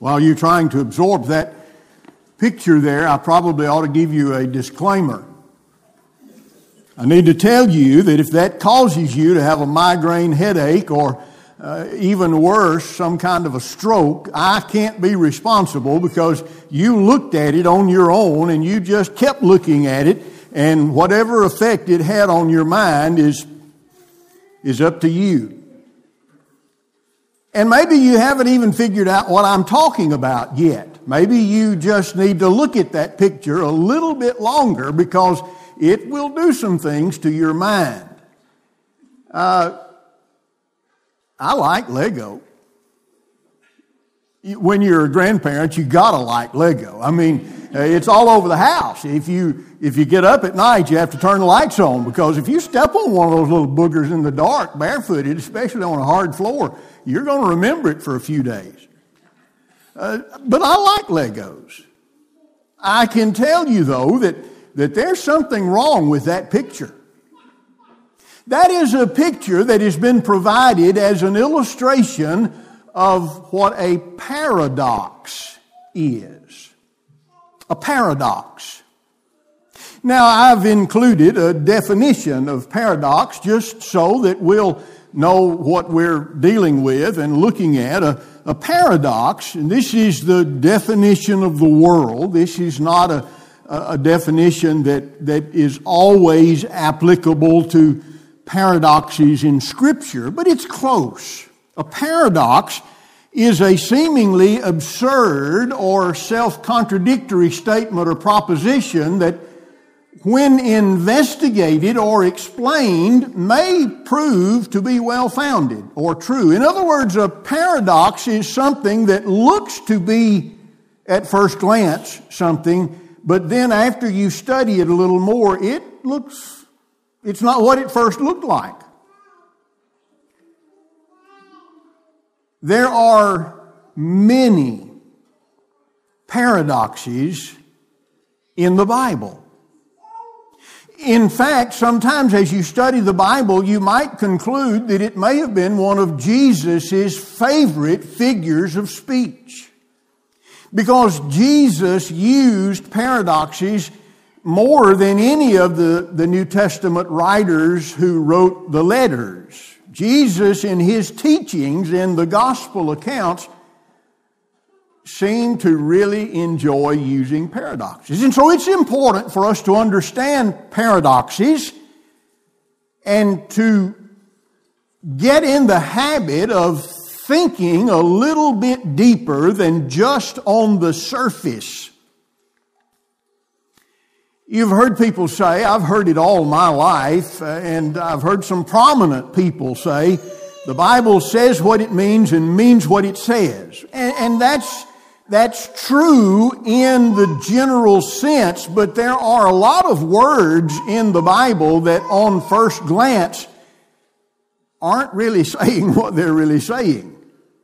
While you're trying to absorb that picture there, I probably ought to give you a disclaimer. I need to tell you that if that causes you to have a migraine headache or even worse, some kind of a stroke, I can't be responsible because you looked at it on your own and you just kept looking at it, and whatever effect it had on your mind is up to you. And maybe you haven't even figured out what I'm talking about yet. Maybe you just need to look at that picture a little bit longer because it will do some things to your mind. I like Lego. When you're a grandparent, you gotta like Lego. I mean, it's all over the house. If you get up at night, you have to turn the lights on, because if you step on one of those little boogers in the dark, barefooted, especially on a hard floor, you're going to remember it for a few days. But I like Legos. I can tell you, though, that there's something wrong with that picture. That is a picture that has been provided as an illustration of what a paradox is. A paradox. Now, I've included a definition of paradox just so that we'll know what we're dealing with and looking at. A paradox, and this is the definition of the world. This is not a definition that is always applicable to paradoxes in Scripture, but it's close. A paradox is a seemingly absurd or self-contradictory statement or proposition that, when investigated or explained, may prove to be well-founded or true. In other words, a paradox is something that looks to be, at first glance, something, but then after you study it a little more, it's not what it first looked like. There are many paradoxes in the Bible. In fact, sometimes as you study the Bible, you might conclude that it may have been one of Jesus' favorite figures of speech, because Jesus used paradoxes more than any of the New Testament writers who wrote the letters. Jesus, in his teachings in the gospel accounts, seemed to really enjoy using paradoxes. And so it's important for us to understand paradoxes and to get in the habit of thinking a little bit deeper than just on the surface. You've heard people say, I've heard it all my life, and I've heard some prominent people say, the Bible says what it means and means what it says. And that's true in the general sense, but there are a lot of words in the Bible that on first glance aren't really saying what they're really saying.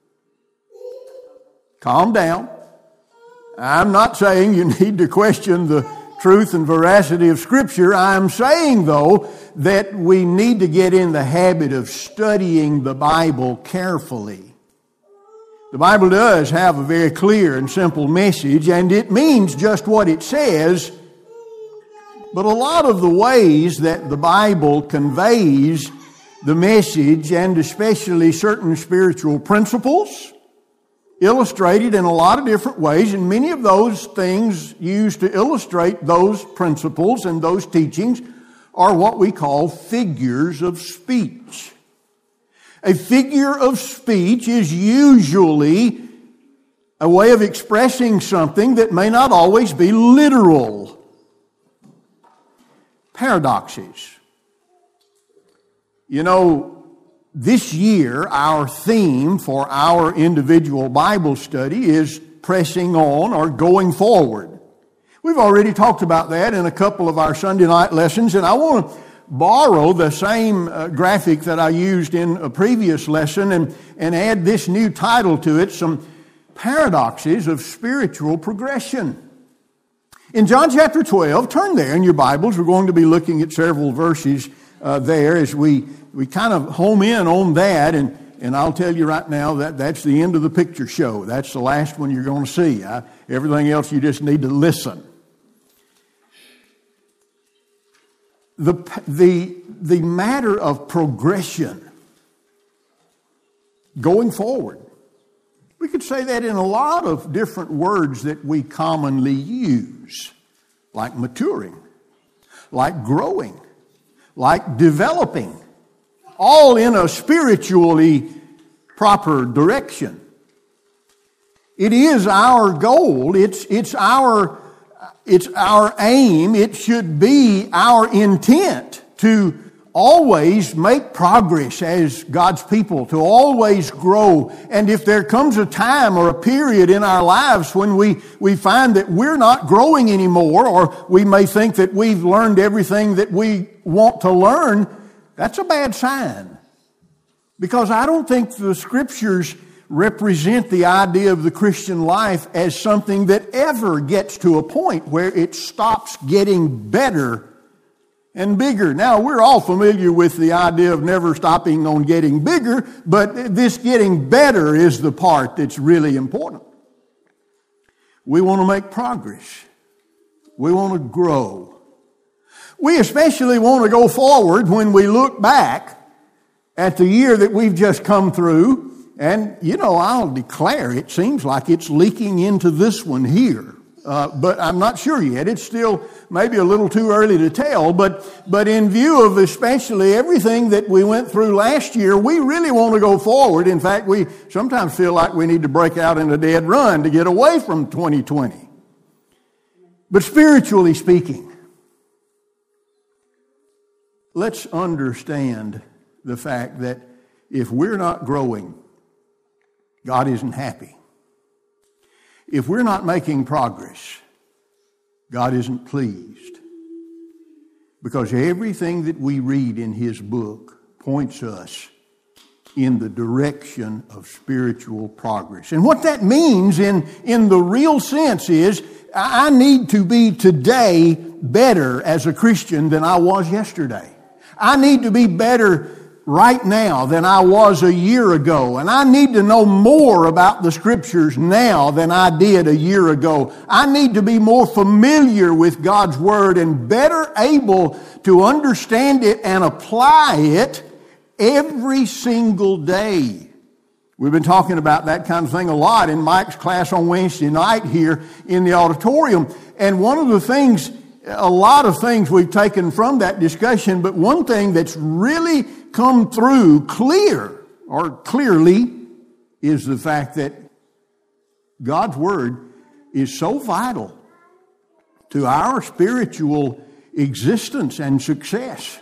Calm down. I'm not saying you need to question the truth and veracity of Scripture. I'm saying, though, that we need to get in the habit of studying the Bible carefully. The Bible does have a very clear and simple message, and it means just what it says, but a lot of the ways that the Bible conveys the message, and especially certain spiritual principles, illustrated in a lot of different ways, and many of those things used to illustrate those principles and those teachings are what we call figures of speech. A figure of speech is usually a way of expressing something that may not always be literal. Paradoxes. You know, this year, our theme for our individual Bible study is pressing on or going forward. We've already talked about that in a couple of our Sunday night lessons, and I want to borrow the same graphic that I used in a previous lesson and add this new title to it, some paradoxes of spiritual progression. In John chapter 12, turn there in your Bibles. We're going to be looking at several verses there as we kind of home in on that. And And I'll tell you right now that that's the end of the picture show. That's the last one you're going to see. Everything else you just need to listen. The matter of progression going forward. We could say that in a lot of different words that we commonly use, like maturing, like growing, like developing, all in a spiritually proper direction. It is our goal, it's our aim, it should be our intent to always make progress as God's people, to always grow. And if there comes a time or a period in our lives when we find that we're not growing anymore, or we may think that we've learned everything that we want to learn, that's a bad sign. Because I don't think the Scriptures represent the idea of the Christian life as something that ever gets to a point where it stops getting better and bigger. Now, we're all familiar with the idea of never stopping on getting bigger, but this getting better is the part that's really important. We want to make progress. We want to grow. We especially want to go forward when we look back at the year that we've just come through. And, I'll declare it seems like it's leaking into this one here. But I'm not sure yet. It's still maybe a little too early to tell. But in view of especially everything that we went through last year, we really want to go forward. In fact, we sometimes feel like we need to break out in a dead run to get away from 2020. But spiritually speaking, let's understand the fact that if we're not growing, God isn't happy. If we're not making progress, God isn't pleased. Because everything that we read in His book points us in the direction of spiritual progress. And what that means in the real sense is, I need to be today better as a Christian than I was yesterday. I need to be better right now than I was a year ago. And I need to know more about the Scriptures now than I did a year ago. I need to be more familiar with God's Word and better able to understand it and apply it every single day. We've been talking about that kind of thing a lot in Mike's class on Wednesday night here in the auditorium. And one of the things, a lot of things we've taken from that discussion, but one thing that's really come through clearly is the fact that God's Word is so vital to our spiritual existence and success.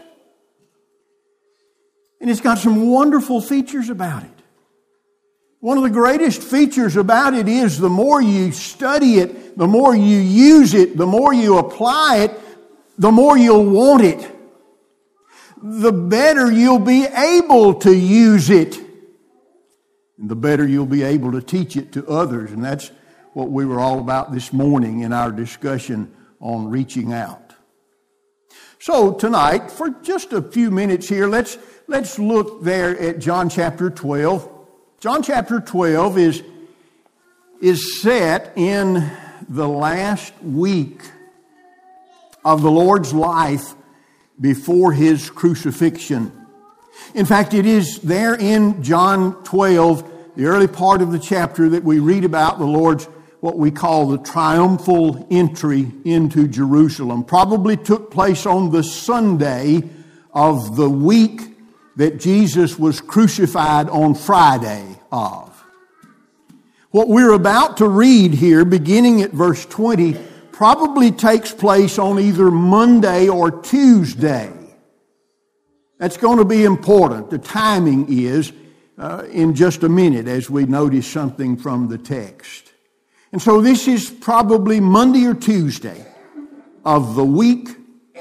And it's got some wonderful features about it. One of the greatest features about it is the more you study it, the more you use it, the more you apply it, the more you'll want it. The better you'll be able to use it. And the better you'll be able to teach it to others. And that's what we were all about this morning in our discussion on reaching out. So tonight, for just a few minutes here, let's look there at John chapter 12. John chapter 12 is set in the last week of the Lord's life before His crucifixion. In fact, it is there in John 12, the early part of the chapter, that we read about the Lord's, what we call the triumphal entry into Jerusalem. Probably took place on the Sunday of the week that Jesus was crucified on Friday of. What we're about to read here, beginning at verse 20, probably takes place on either Monday or Tuesday. That's going to be important. The timing is in just a minute as we notice something from the text. And so this is probably Monday or Tuesday of the week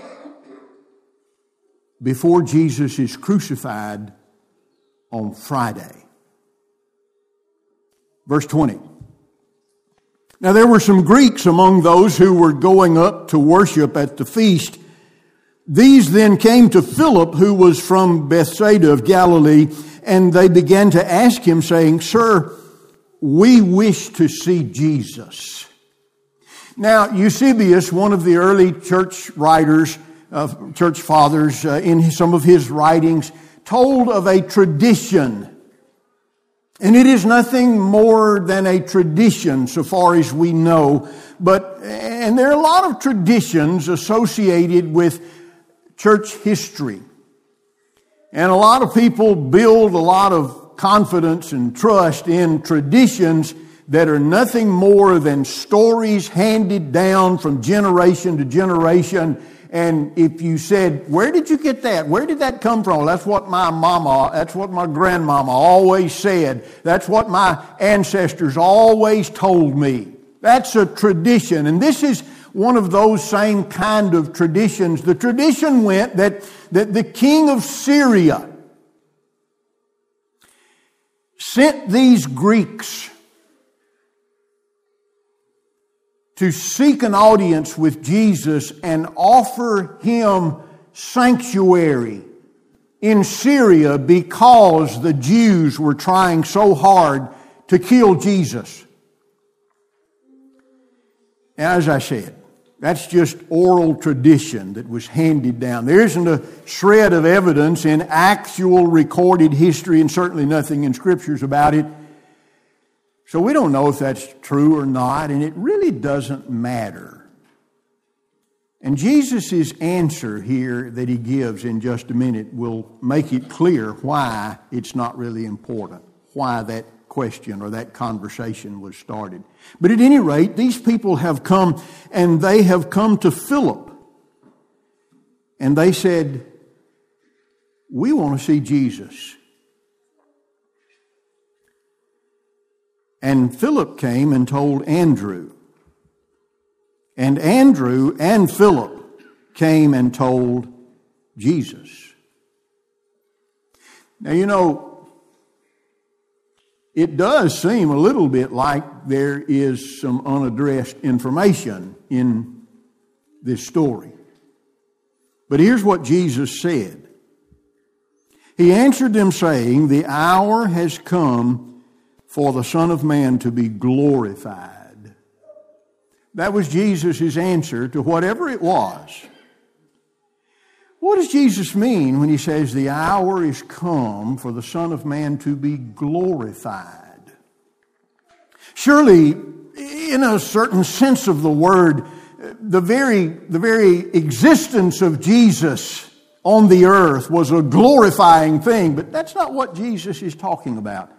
before Jesus is crucified on Friday. Verse 20. Now there were some Greeks among those who were going up to worship at the feast. These then came to Philip, who was from Bethsaida of Galilee, and they began to ask him, saying, "Sir, we wish to see Jesus." Now, Eusebius, one of the early church writers, church fathers, in some of his writings, told of a tradition. And it is nothing more than a tradition so far as we know. And there are a lot of traditions associated with church history. And a lot of people build a lot of confidence and trust in traditions that are nothing more than stories handed down from generation to generation. And if you said, "Where did you get that? Where did that come from?" Well, that's what my grandmama always said. That's what my ancestors always told me. That's a tradition. And this is one of those same kind of traditions. The tradition went that the king of Syria sent these Greeks to seek an audience with Jesus and offer him sanctuary in Syria because the Jews were trying so hard to kill Jesus. Now, as I said, that's just oral tradition that was handed down. There isn't a shred of evidence in actual recorded history, and certainly nothing in Scriptures about it. So we don't know if that's true or not, and it really doesn't matter. And Jesus' answer here that he gives in just a minute will make it clear why it's not really important, why that question or that conversation was started. But at any rate, these people have come, and they have come to Philip. And they said, "We want to see Jesus." And Philip came and told Andrew. And Andrew and Philip came and told Jesus. Now, you know, it does seem a little bit like there is some unaddressed information in this story. But here's what Jesus said. He answered them, saying, "The hour has come for the Son of Man to be glorified." That was Jesus' answer to whatever it was. What does Jesus mean when he says the hour is come for the Son of Man to be glorified? Surely, in a certain sense of the word, the very existence of Jesus on the earth was a glorifying thing, but that's not what Jesus is talking about.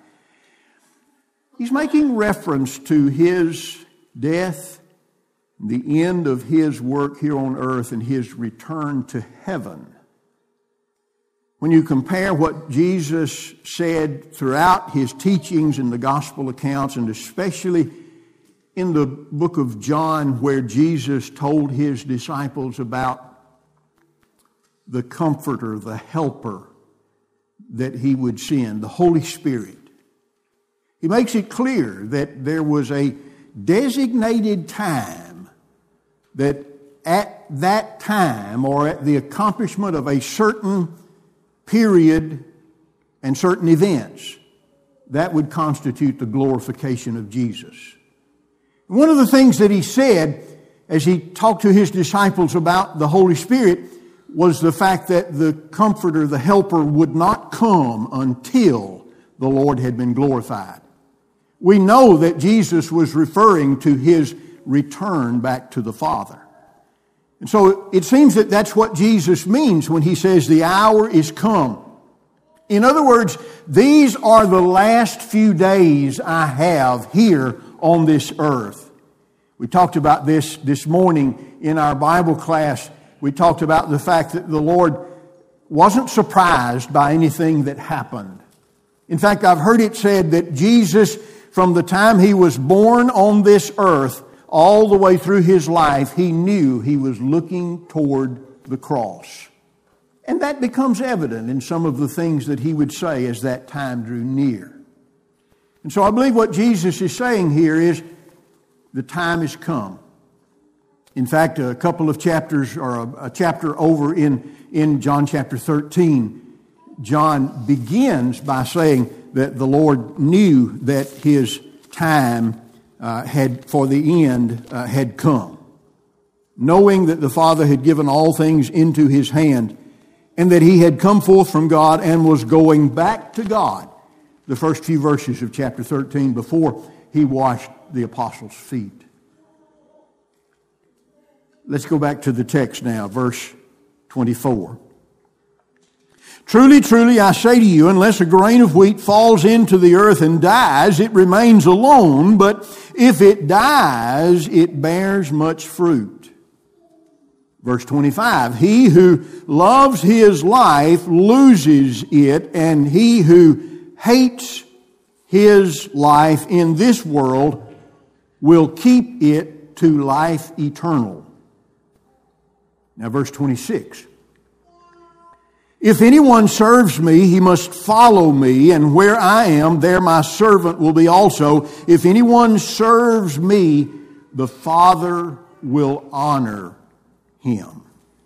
He's making reference to his death, the end of his work here on earth, and his return to heaven. When you compare what Jesus said throughout his teachings in the gospel accounts, and especially in the book of John, where Jesus told his disciples about the Comforter, the Helper that he would send, the Holy Spirit, he makes it clear that there was a designated time that at that time, or at the accomplishment of a certain period and certain events, that would constitute the glorification of Jesus. One of the things that he said as he talked to his disciples about the Holy Spirit was the fact that the Comforter, the Helper, would not come until the Lord had been glorified. We know that Jesus was referring to his return back to the Father. And so it seems that that's what Jesus means when he says the hour is come. In other words, these are the last few days I have here on this earth. We talked about this morning in our Bible class. We talked about the fact that the Lord wasn't surprised by anything that happened. In fact, I've heard it said that Jesus, from the time he was born on this earth, all the way through his life, he knew he was looking toward the cross. And that becomes evident in some of the things that he would say as that time drew near. And so I believe what Jesus is saying here is the time has come. In fact, a couple of chapters, or a chapter over in John chapter 13, John begins by saying that the Lord knew that his time for the end had come, knowing that the Father had given all things into his hand, and that he had come forth from God and was going back to God. The first few verses of chapter 13 before he washed the apostles' feet. Let's go back to the text now, verse 24. Truly, truly, I say to you, unless a grain of wheat falls into the earth and dies, it remains alone, but if it dies, it bears much fruit. Verse 25, he who loves his life loses it, and he who hates his life in this world will keep it to life eternal. Now verse 26. If anyone serves me, he must follow me, and where I am, there my servant will be also. If anyone serves me, the Father will honor him.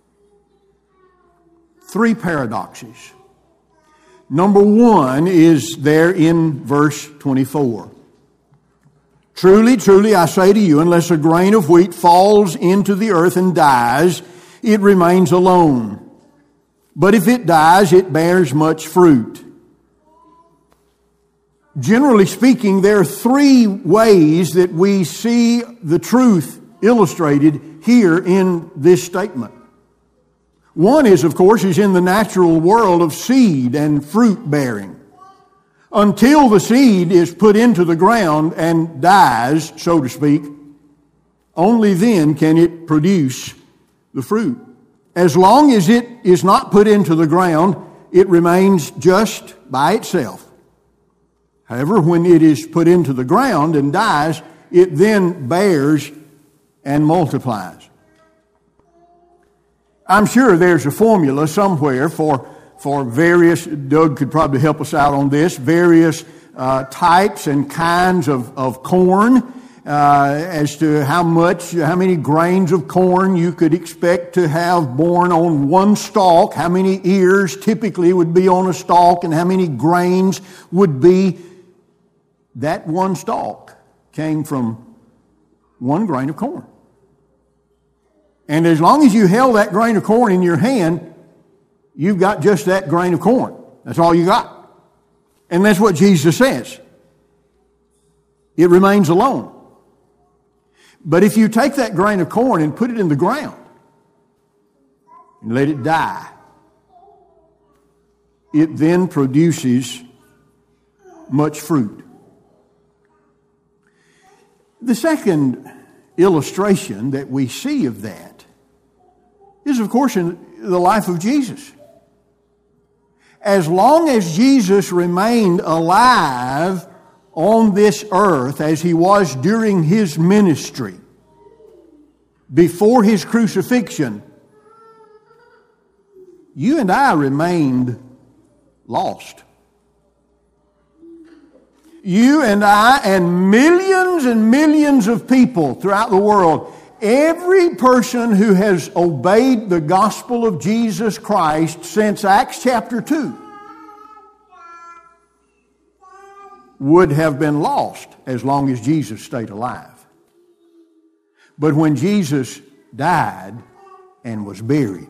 Three paradoxes. Number one is there in verse 24. Truly, truly, I say to you, unless a grain of wheat falls into the earth and dies, it remains alone. But if it dies, it bears much fruit. Generally speaking, there are three ways that we see the truth illustrated here in this statement. One is, of course, is in the natural world of seed and fruit bearing. Until the seed is put into the ground and dies, so to speak, only then can it produce the fruit. As long as it is not put into the ground, it remains just by itself. However, when it is put into the ground and dies, it then bears and multiplies. I'm sure there's a formula somewhere for various, Doug could probably help us out on this, various types and kinds of corn, as to how many grains of corn you could expect to have born on one stalk, how many ears typically would be on a stalk, and how many grains would be. That one stalk came from one grain of corn. And as long as you held that grain of corn in your hand, you've got just that grain of corn. That's all you got. And that's what Jesus says. It remains alone. But if you take that grain of corn and put it in the ground and let it die, it then produces much fruit. The second illustration that we see of that is, of course, in the life of Jesus. As long as Jesus remained alive on this earth as he was during his ministry, before his crucifixion, you and I remained lost. You and I and millions of people throughout the world, every person who has obeyed the gospel of Jesus Christ since Acts chapter 2 would have been lost as long as Jesus stayed alive. But when Jesus died and was buried,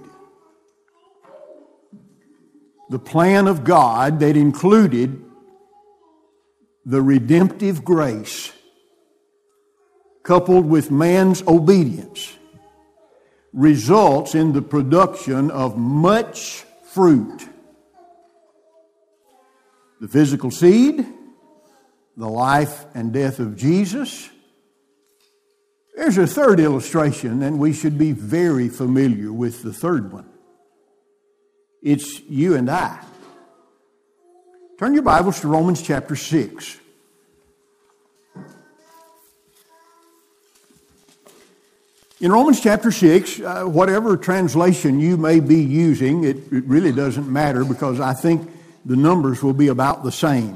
the plan of God that included the redemptive grace coupled with man's obedience results in the production of much fruit. The physical seed, the life and death of Jesus. There's a third illustration, and we should be very familiar with the third one. It's you and I. Turn your Bibles to Romans chapter 6. In Romans chapter 6, whatever translation you may be using, it really doesn't matter because I think the numbers will be about the same.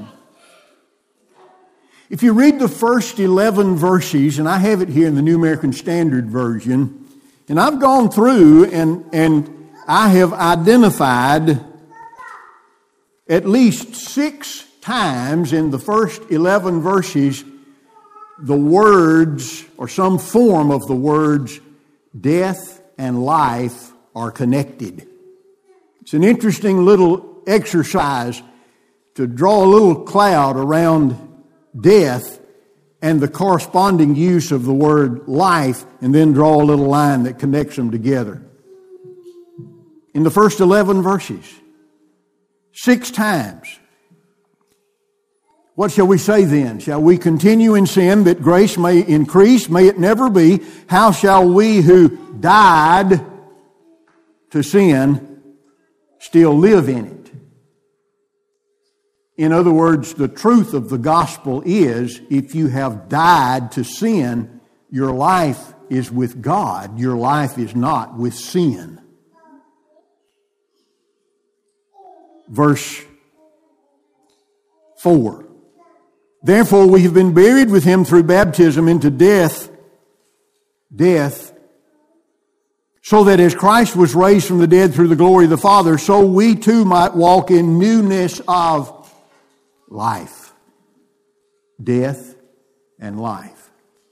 If you read the first 11 verses, and I have it here in the New American Standard Version, and I've gone through and I have identified at least 6 times in the first 11 verses, the words, or some form of the words, death and life are connected. It's an interesting little exercise to draw a little cloud around death and the corresponding use of the word life, and then draw a little line that connects them together. In the first 11 verses, 6 times. What shall we say then? Shall we continue in sin that grace may increase? May it never be. How shall we who died to sin still live in it? In other words, the truth of the gospel is, if you have died to sin, your life is with God. Your life is not with sin. Verse 4. Therefore we have been buried with him through baptism into death, so that as Christ was raised from the dead through the glory of the Father, so we too might walk in newness of life. Death and life.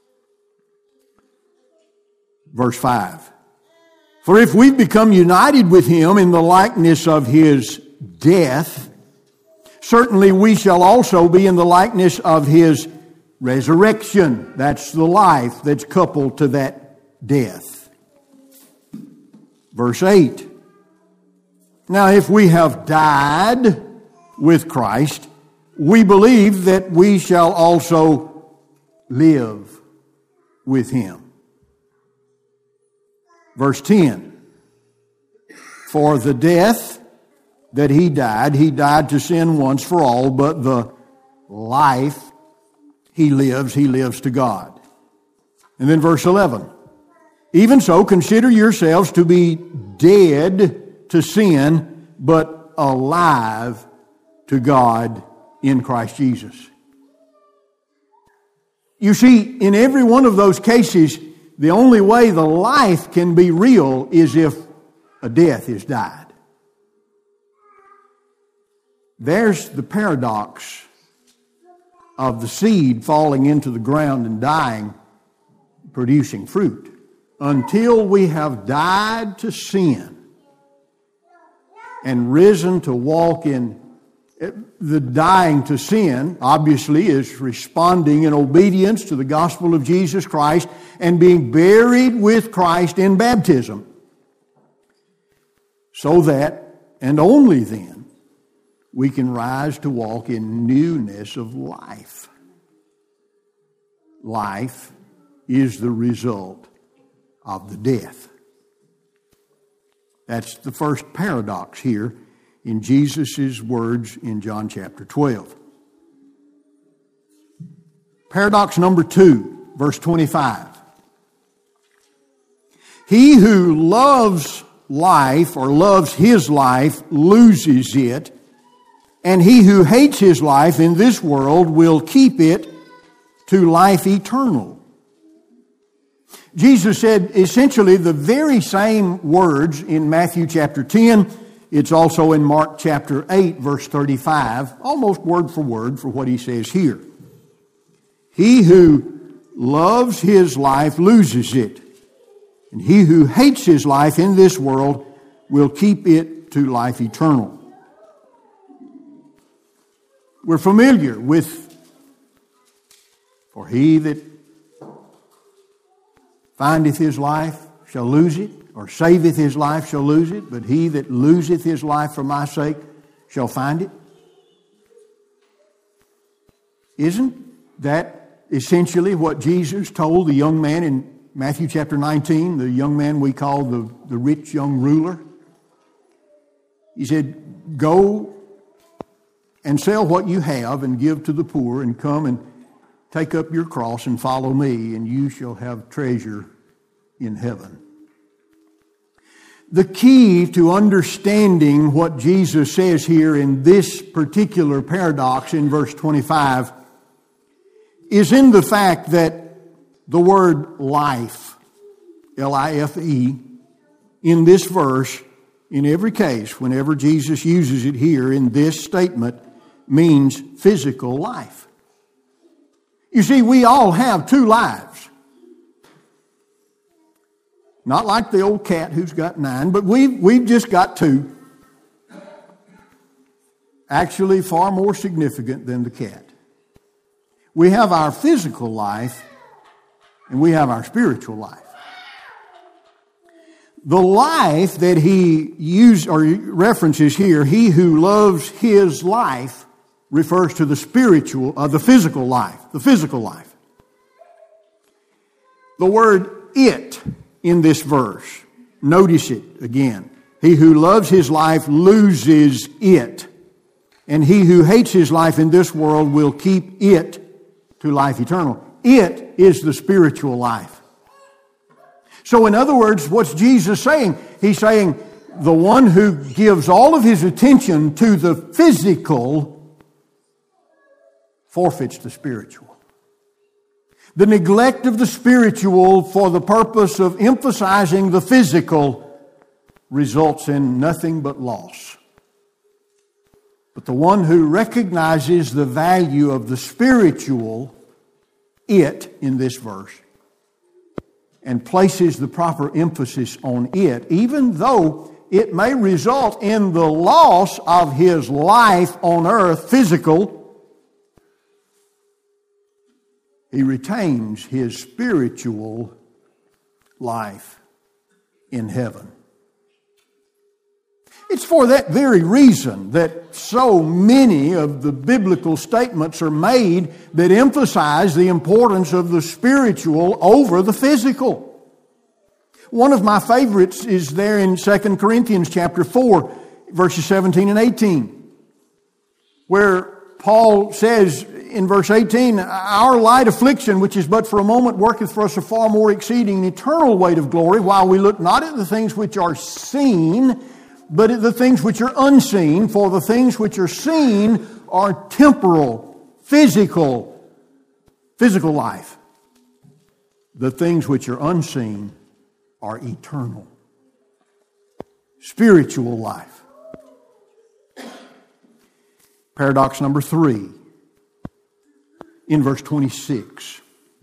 Verse 5. For if we've become united with him in the likeness of his death, certainly we shall also be in the likeness of his resurrection. That's the life that's coupled to that death. Verse 8. Now if we have died with Christ, we believe that we shall also live with him. Verse 10. For the death that he died to sin once for all, but the life he lives to God. And then verse 11. Even so, consider yourselves to be dead to sin, but alive to God in Christ Jesus. You see, in every one of those cases, the only way the life can be real is if a death is died. There's the paradox of the seed falling into the ground and dying, producing fruit. Until we have died to sin and risen to walk in the dying to sin, obviously, is responding in obedience to the gospel of Jesus Christ and being buried with Christ in baptism. So that, and only then, we can rise to walk in newness of life. Life is the result of the death. That's the first paradox here in Jesus' words in John chapter 12. Paradox number 2, verse 25. He who loves life or loves his life loses it, and he who hates his life in this world will keep it to life eternal. Jesus said essentially the very same words in Matthew chapter 10. It's also in Mark chapter 8, verse 35, almost word for what he says here. He who loves his life loses it, and he who hates his life in this world will keep it to life eternal. We're familiar with, for he that findeth his life shall lose it, or saveth his life shall lose it, but he that loseth his life for my sake shall find it. Isn't that essentially what Jesus told the young man in Matthew chapter 19, the young man we call the rich young ruler? He said, go and sell what you have and give to the poor, and come and take up your cross and follow me, and you shall have treasure in heaven. The key to understanding what Jesus says here in this particular paradox in verse 25 is in the fact that the word life, L-I-F-E, in this verse in every case, whenever Jesus uses it here in this statement, means physical life. You see, we all have two lives. Not like the old cat who's got 9, but we've just got 2. Actually, far more significant than the cat. We have our physical life and we have our spiritual life. The life that he references here, he who loves his life, refers to the physical life, the physical life. The word "it" in this verse, notice it again. He who loves his life loses it, and he who hates his life in this world will keep it to life eternal. It is the spiritual life. So in other words, what's Jesus saying? He's saying the one who gives all of his attention to the physical forfeits the spiritual. The neglect of the spiritual for the purpose of emphasizing the physical results in nothing but loss. But the one who recognizes the value of the spiritual, it, in this verse, and places the proper emphasis on it, even though it may result in the loss of his life on earth, physical, he retains his spiritual life in heaven. It's for that very reason that so many of the biblical statements are made that emphasize the importance of the spiritual over the physical. One of my favorites is there in 2 Corinthians chapter 4, verses 17 and 18, where Paul says in verse 18, "Our light affliction, which is but for a moment, worketh for us a far more exceeding eternal weight of glory, while we look not at the things which are seen, but at the things which are unseen. For the things which are seen are temporal, physical life. The things which are unseen are eternal, spiritual life." Paradox number 3, in verse 26.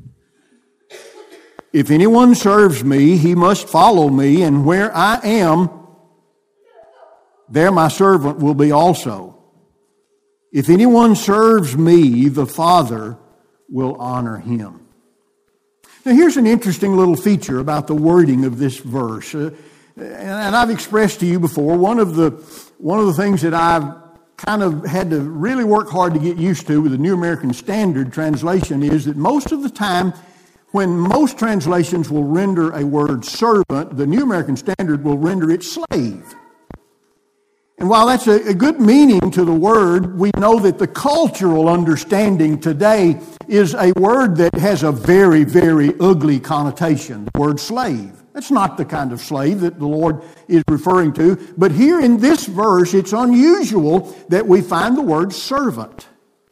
"If anyone serves me, he must follow me, and where I am, there my servant will be also. If anyone serves me, the Father will honor him." Now here's an interesting little feature about the wording of this verse. And I've expressed to you before, one of the things that I've kind of had to really work hard to get used to with the New American Standard translation is that most of the time when most translations will render a word servant, the New American Standard will render it slave. And while that's a good meaning to the word, we know that the cultural understanding today is a word that has a very, very ugly connotation, the word slave. That's not the kind of slave that the Lord is referring to. But here in this verse, it's unusual that we find the word servant.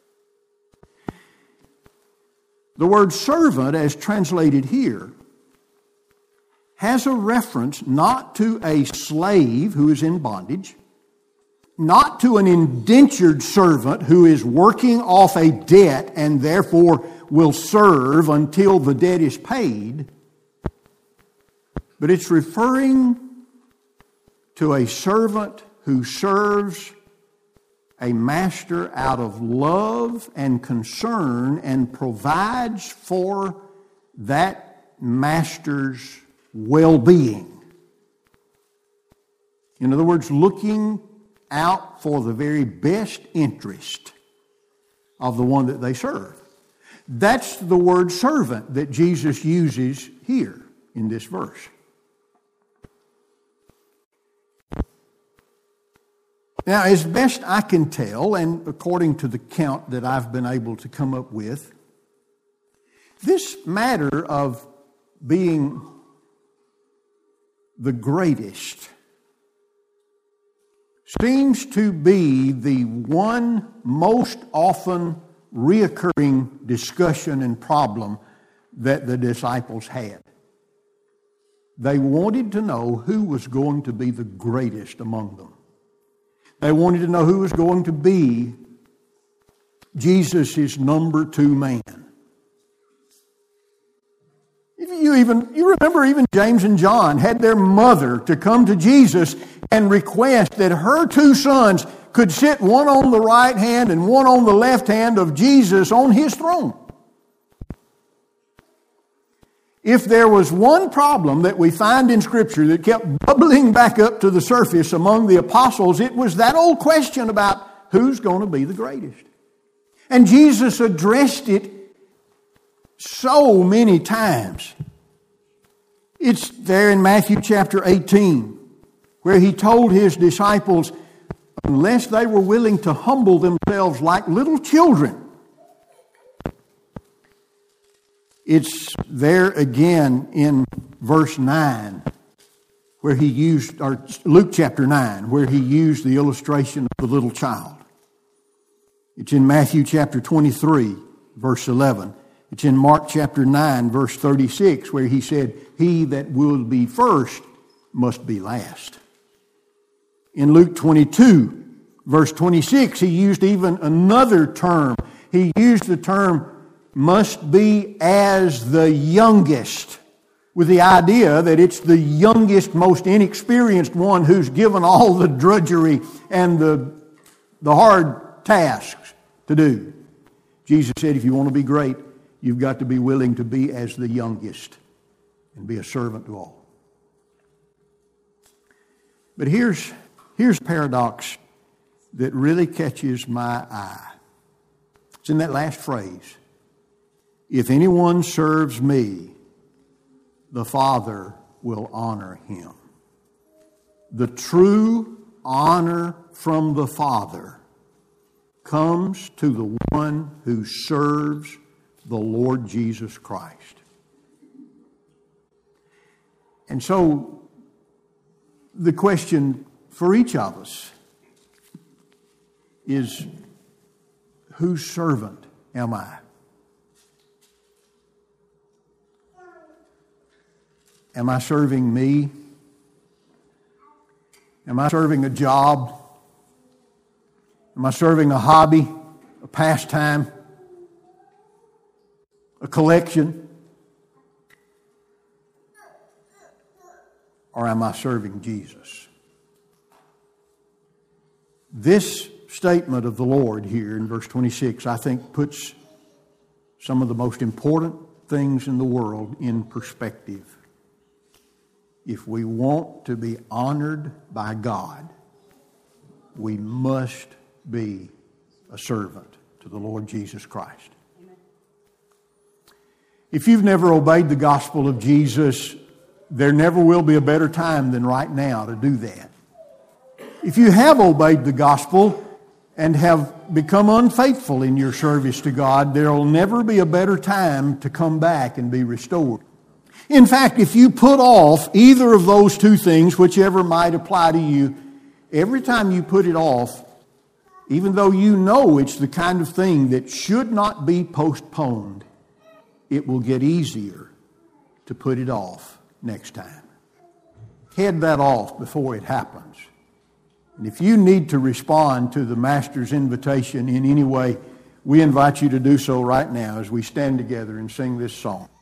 The word servant, as translated here, has a reference not to a slave who is in bondage, not to an indentured servant who is working off a debt and therefore will serve until the debt is paid, but it's referring to a servant who serves a master out of love and concern and provides for that master's well-being. In other words, looking out for the very best interest of the one that they serve. That's the word servant that Jesus uses here in this verse. Now, as best I can tell, and according to the count that I've been able to come up with, this matter of being the greatest seems to be the one most often reoccurring discussion and problem that the disciples had. They wanted to know who was going to be the greatest among them. They wanted to know who was going to be Jesus' number 2 man. You remember even James and John had their mother to come to Jesus and request that her 2 sons could sit one on the right hand and one on the left hand of Jesus on His throne. If there was one problem that we find in Scripture that kept bubbling back up to the surface among the apostles, it was that old question about who's going to be the greatest. And Jesus addressed it so many times. It's there in Matthew chapter 18, where He told His disciples, unless they were willing to humble themselves like little children. It's there again in verse 9, where He used, or Luke chapter 9, where He used the illustration of the little child. It's in Matthew chapter 23, verse 11. It's in Mark chapter 9, verse 36, where He said, he that will be first must be last. In Luke 22, verse 26, He used even another term. He used the term, must be as the youngest, with the idea that it's the youngest, most inexperienced one who's given all the drudgery and the hard tasks to do. Jesus said, if you want to be great, you've got to be willing to be as the youngest and be a servant to all. But here's a paradox that really catches my eye. It's in that last phrase. If anyone serves me, the Father will honor him. The true honor from the Father comes to the one who serves the Lord Jesus Christ. And so, the question for each of us is, whose servant am I? Am I serving me? Am I serving a job? Am I serving a hobby, a pastime, a collection? Or am I serving Jesus? This statement of the Lord here in verse 26, I think, puts some of the most important things in the world in perspective. If we want to be honored by God, we must be a servant to the Lord Jesus Christ. Amen. If you've never obeyed the gospel of Jesus, there never will be a better time than right now to do that. If you have obeyed the gospel and have become unfaithful in your service to God, there will never be a better time to come back and be restored. In fact, if you put off either of those two things, whichever might apply to you, every time you put it off, even though you know it's the kind of thing that should not be postponed, it will get easier to put it off next time. Head that off before it happens. And if you need to respond to the Master's invitation in any way, we invite you to do so right now as we stand together and sing this song.